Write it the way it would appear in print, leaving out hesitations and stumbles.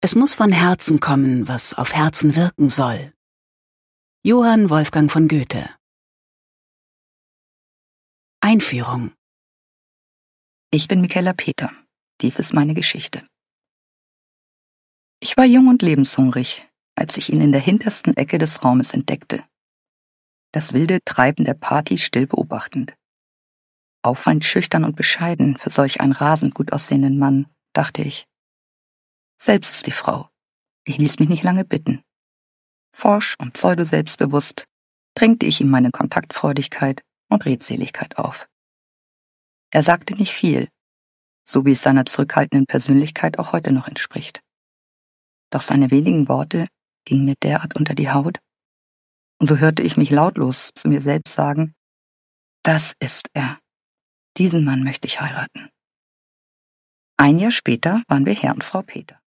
Es muss von Herzen kommen, was auf Herzen wirken soll. Johann Wolfgang von Goethe. Einführung. Ich bin Michaela Peter. Dies ist meine Geschichte. Ich war jung und lebenshungrig, als ich ihn in der hintersten Ecke des Raumes entdeckte. Das wilde Treiben der Party still beobachtend. Auffallend schüchtern und bescheiden für solch einen rasend gut aussehenden Mann, dachte ich. Selbst ist die Frau. Ich ließ mich nicht lange bitten. Forsch und pseudo-selbstbewusst drängte ich ihm meine Kontaktfreudigkeit und Redseligkeit auf. Er sagte nicht viel, so wie es seiner zurückhaltenden Persönlichkeit auch heute noch entspricht. Doch seine wenigen Worte gingen mir derart unter die Haut, und so hörte ich mich lautlos zu mir selbst sagen, das ist er. Diesen Mann möchte ich heiraten. Ein Jahr später waren wir Herr und Frau Peter.